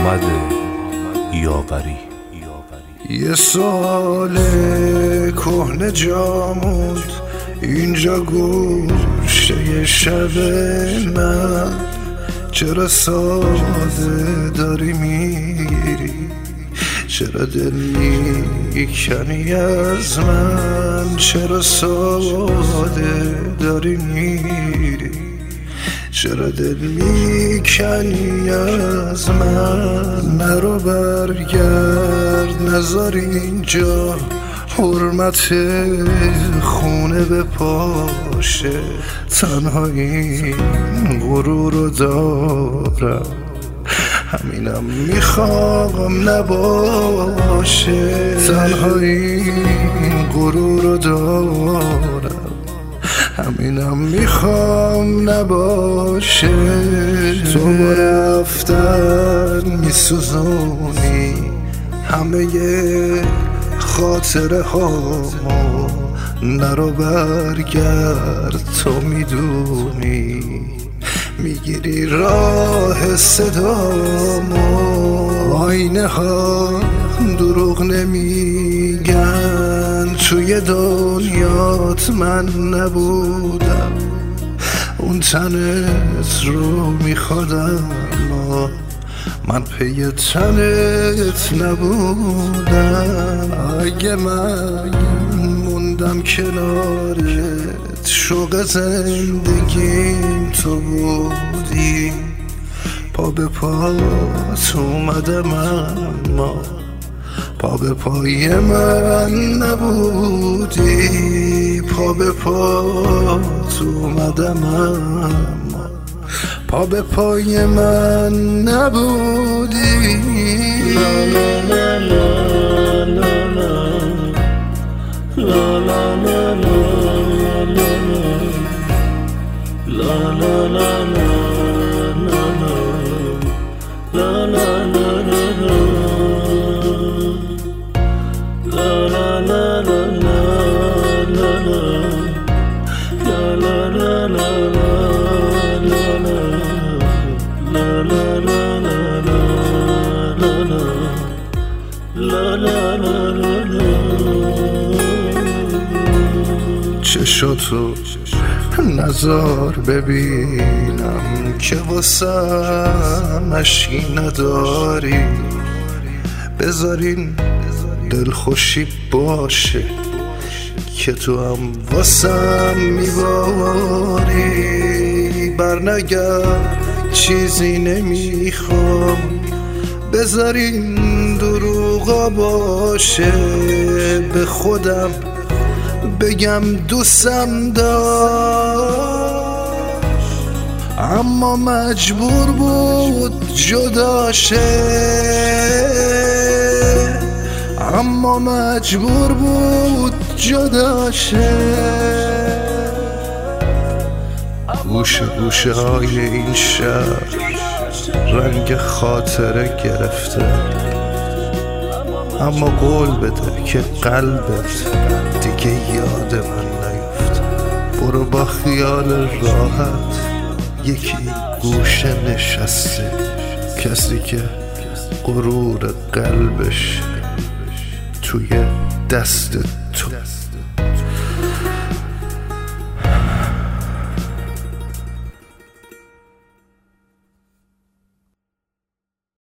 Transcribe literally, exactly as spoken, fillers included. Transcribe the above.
محمد یاوری. یه سال کهنه جاموند اینجا گوشه شب من، چرا ساده داری میگیری، چرا دل میکنی از من، چرا ساده داری میری، چرا دل میکنی از من. نرو برگرد نذار اینجا حرمت خونه به پاشه، تنها این غرور رو دارم، همینم میخوام نباشه، تنها این غرور رو دارم، همینم میخوام نباشه. تو با رفتن میسوزونی همه خاطره هامو، نرو برگرد تو میدونی میگیری راه صدامو. آینه ها دروغ نمیگن، توی دنیات من نبودم، اون تنت رو میخوادم، من پی تنت نبودم. اگه من موندم کنارت، شوق زندگیم تو بودی، پا به پات اومدم اما پا به پای من نبودی، پا به پات اومدم اما پا به پای من نبودی. لا لا لا لا لا لا لا لا لا لا چشاتو نظر ببینم که واسم اشکی نداری، بذارین دلخوشی باشه که تو هم واسم میباری. برنگرد چیزی نمیخوام، بذارین دروغا باشه، به خودم بگم دوستم داشت اما مجبور بود جداشه، اما مجبور بود جداشه. گوشه گوشه های این شهر رنگ خاطره گرفته، اما قول بده که قلبت دیگه یاد من نیفته. برو با خیال راحت یکی گوشه نشسته، کسی که غرور قلبش توی دست تو.